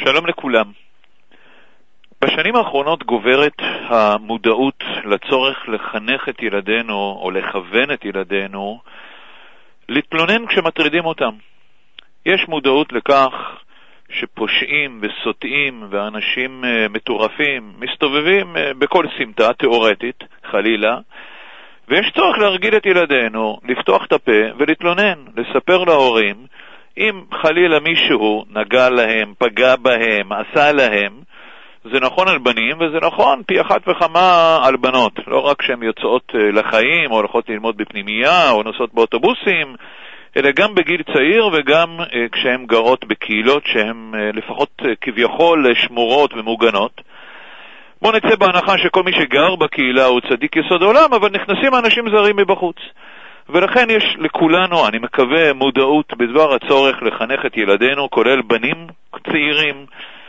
שלום לכולם. בשנים האחרונות גוברת המודעות לצורך לחנך את ילדינו או לכוון את ילדינו להתלונן כשמטרידים אותם. יש מודעות לכך שפושעים וסוטים ואנשים מטורפים מסתובבים בכל סמטה תיאורטית, חלילה, ויש צורך להרגיל את ילדינו, לפתוח את הפה ולהתלונן, לספר להורים, אם חלילה מישהו נגע להם, פגע בהם, עשה להם, זה נכון על בנים וזה נכון פי אחת וכמה על בנות. לא רק שהן יוצאות לחיים או הולכות ללמוד בפנימייה או נוסעות באוטובוסים, אלא גם בגיל צעיר וגם כשהן גרות בקהילות שהן לפחות כביכול שמורות ומוגנות. בוא נצא בהנחה שכל מי שגר בקהילה הוא צדיק יסוד העולם, אבל נכנסים אנשים זרים מבחוץ. ולכן יש לכולנו, אני מקווה, מודעות בדבר הצורך לחנך את ילדינו, כולל בנים צעירים,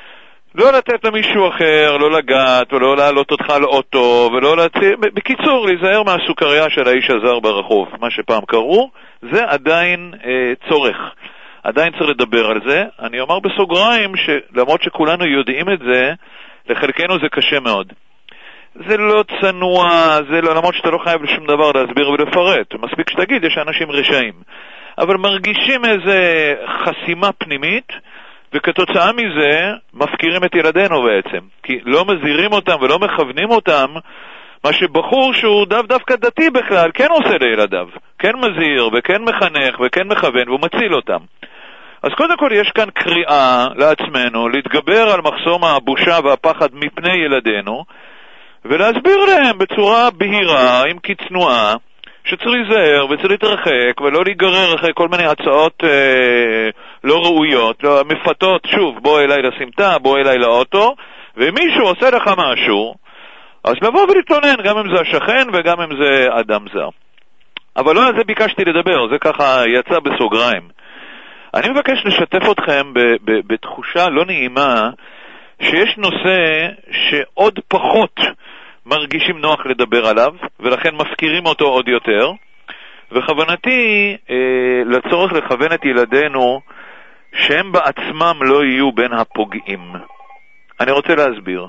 לא לתת למישהו אחר, לא לגעת ולא להעלות אותך על אוטו ולא בקיצור, להיזהר מהסוכריה של האיש הזר ברחוב, מה שפעם קראו, זה עדיין צורך. עדיין צריך לדבר על זה. אני אומר בסוגריים שלמרות שכולנו יודעים את זה, לחלקנו זה קשה מאוד. זה לא צנוע, זה לא, למרות שאתה לא חייב לשום דבר להסביר ולפרט. מספיק שתגיד, יש אנשים רשעים. אבל מרגישים איזה חסימה פנימית, וכתוצאה מזה מפקירים את ילדינו בעצם. כי לא מזהירים אותם ולא מכוונים אותם, מה שבחור שהוא דווקא דתי בכלל כן עושה לילדיו. כן מזהיר וכן מחנך וכן מכוון והוא מציל אותם. אז קודם כל יש כאן קריאה לעצמנו להתגבר על מחסום הבושה והפחד מפני ילדינו, ולהסביר להם בצורה בהירה, עם כצנועה, שצריך להיזהר וצריך להתרחק ולא להיגרר אחרי כל מיני הצעות לא ראויות, לא מפתות, שוב, בוא אליי לסמטה, בוא אליי לאוטו, ומישהו עושה לך משהו, אז לבוא ולהתלונן, גם אם זה השכן וגם אם זה אדם זר. אבל לא על זה ביקשתי לדבר, זה ככה יצא בסוגריים. אני מבקש לשתף אתכם בתחושה לא נעימה, שיש נושא שעוד פחות מרגישים נוח לדבר עליו, ולכן מפקירים אותו עוד יותר, וכוונתי לצורך לכוון את ילדינו שהם בעצמם לא יהיו בין הפוגעים. אני רוצה להסביר.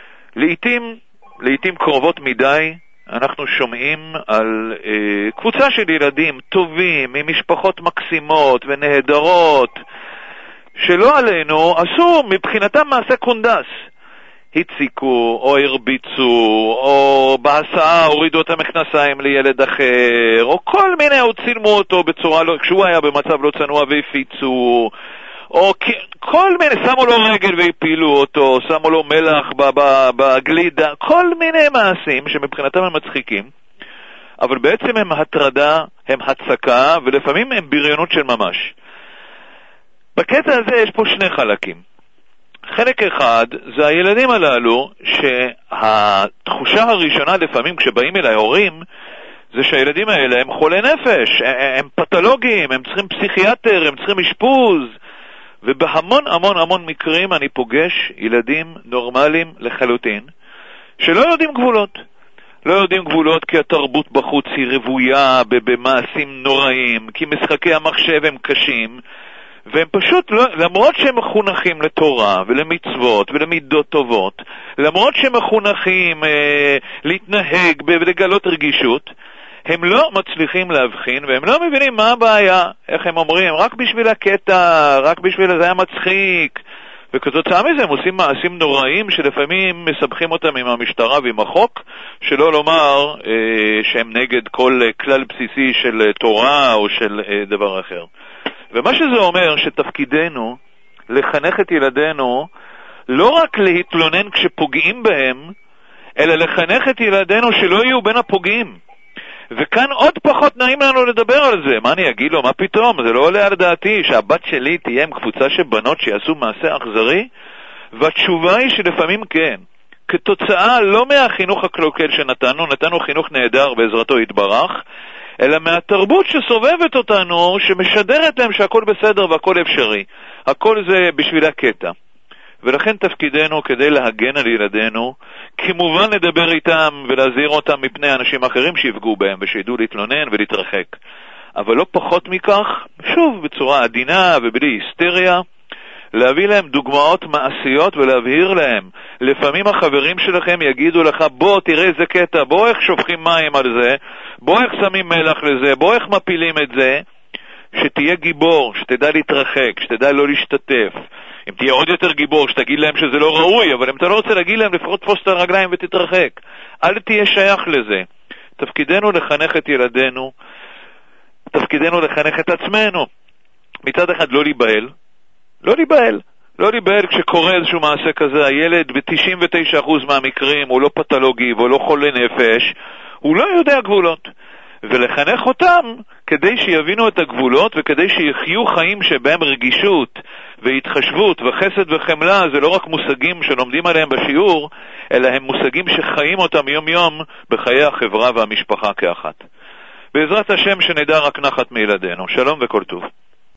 לעתים קרובות מדי אנחנו שומעים על קבוצה של ילדים טובים, ממשפחות מקסימות ונהדרות, שלא עלינו עשו מבחינתם מעשה קונדס. הציקו או הרביצו או בהסעה הורידו את המכנסיים לילד אחר או כל מיני, או צילמו אותו בצורה לא, כשהוא היה במצב לא צנוע והפיצו, או כל מיני, שמו לו רגל והפילו אותו, שמו לו מלח בגלידה, כל מיני מעשים שמבחינתם הם מצחיקים, אבל בעצם הם הטרדה, הם הצקה ולפעמים הם בריונות של ממש. בקטע הזה יש פה שני חלקים. חלק אחד זה הילדים הללו, שהתחושה הראשונה לפעמים כשבאים אליי הורים, זה שהילדים האלה הם חולי נפש, הם פתולוגיים, הם צריכים פסיכיאטר, הם צריכים אשפוז, ובהמון המון מקרים אני פוגש ילדים נורמליים לחלוטין, שלא יודעים גבולות. לא יודעים גבולות כי התרבות בחוץ היא רבויה במעשים נוראים, כי משחקי המחשב הם קשים, והם פשוט, למרות שהם מחונכים לתורה ולמצוות ולמידות טובות, למרות שהם מחונכים להתנהג ולגלות רגישות, הם לא מצליחים להבחין והם לא מבינים מה הבעיה. איך הם אומרים? רק בשביל הקטע, רק בשביל זה היה מצחיק. וכתוצאה מזה הם עושים מעשים נוראים שלפעמים מסבכים אותם עם המשטרה ועם החוק, שלא לומר שהם נגד כל כלל בסיסי של תורה או של דבר אחר. ומה שזה אומר שתפקידנו לחנך את ילדינו לא רק להתלונן כשפוגעים בהם, אלא לחנך את ילדינו שלא יהיו בין הפוגעים. וכאן עוד פחות נעים לנו לדבר על זה. מה אני אגיד לו? מה פתאום? זה לא עולה על דעתי שהבת שלי תהיה עם קבוצה של בנות שיעשו מעשה אכזרי? והתשובה היא שלפעמים כן. כתוצאה לא מהחינוך הקלוקל שנתנו, נתנו חינוך נהדר בעזרתו יתברך, אלא מהתרבות שסובבת אותנו, שמשדרת להם שהכל בסדר והכל אפשרי. הכל זה בשביל הקטע. ולכן תפקידנו כדי להגן על ילדינו, כמובן לדבר איתם ולהזהיר אותם מפני אנשים אחרים שיפגעו בהם ושידעו להתלונן ולהתרחק. אבל לא פחות מכך, שוב בצורה עדינה ובלי היסטריה, להביא להם דוגמאות מעשיות ולהבהיר להם. לפעמים החברים שלכם יגידו לך, בוא תראה איזה קטע, בוא איך שופכים מים על זה, בוא איך שמים מלח לזה, בוא איך מפילים את זה. שתהיה גיבור, שתדע להתרחק, שתדע לא להשתתף. אם תהיה עוד יותר גיבור, שתגיד להם שזה לא ראוי, אבל אם אתה לא רוצה להגיד להם, לפחות תפוס את הרגליים ותתרחק. אל תהיה שייך לזה. תפקידנו לחנך את ילדינו, תפקידנו לחנך את עצמנו. מצד אחד לא להיבהל, לא להיבהל כשקורה איזשהו מעשה כזה. הילד ב-99% מהמקרים הוא לא פתולוגי והוא לא חולה נפש, הוא לא יודע גבולות. ולחנך אותם כדי שיבינו את הגבולות וכדי שיחיו חיים שבהם רגישות והתחשבות וחסד וחמלה זה לא רק מושגים שלומדים עליהם בשיעור, אלא הם מושגים שחיים אותם יום יום בחיי החברה והמשפחה כאחת. בעזרת השם שנדע רק נחת מילדינו. שלום וכל טוב.